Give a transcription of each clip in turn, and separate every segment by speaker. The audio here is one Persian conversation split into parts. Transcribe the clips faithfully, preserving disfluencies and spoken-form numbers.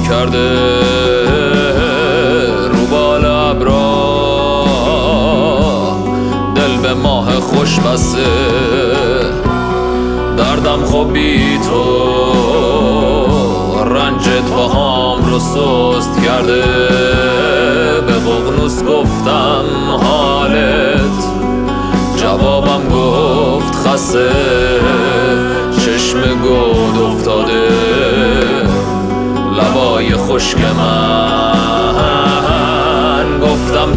Speaker 1: کرده رو بال ابرا، دل به ماه خوش بسته، دردم خب بی تو رنجت با هم رو سست کرده. به ققنوس گفتم حالت، جوابم گفت خسته، چشم گود افتاده لبای خشک من. گفتم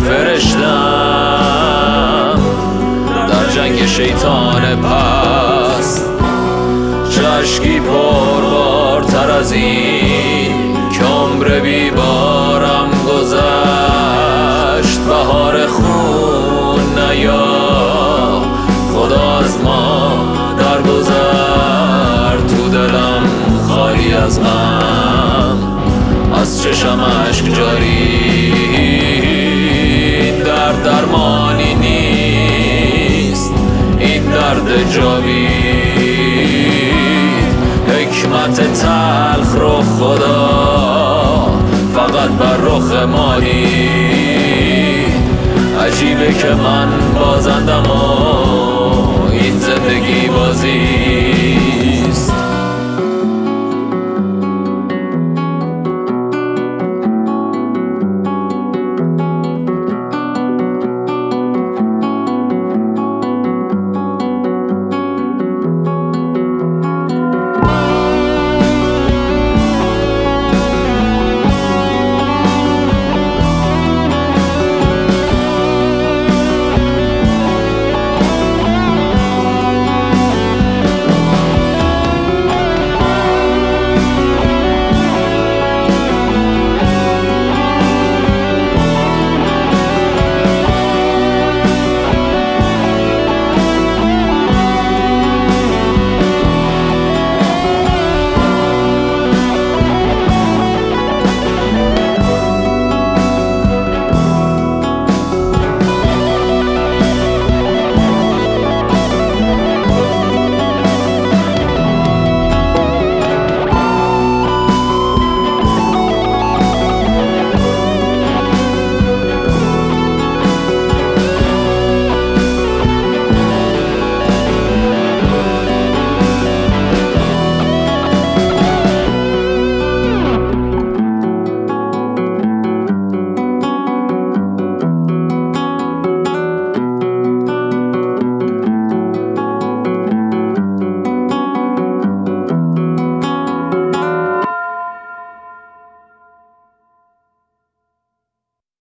Speaker 1: فرشتم در جنگ شیطان پست، چشکی پربارتر از این که عمر بیبارم گذشت. بهار خون نیا خدا از ما در گذر، تو دلم خالی از غم، از چشم اشک جاری. این درد درمانی نیست، این درد جاوید، حکمت تلخ رو خدا فقط بر رخ ما دید. عجیبه که من بازندم و این زندگی بازی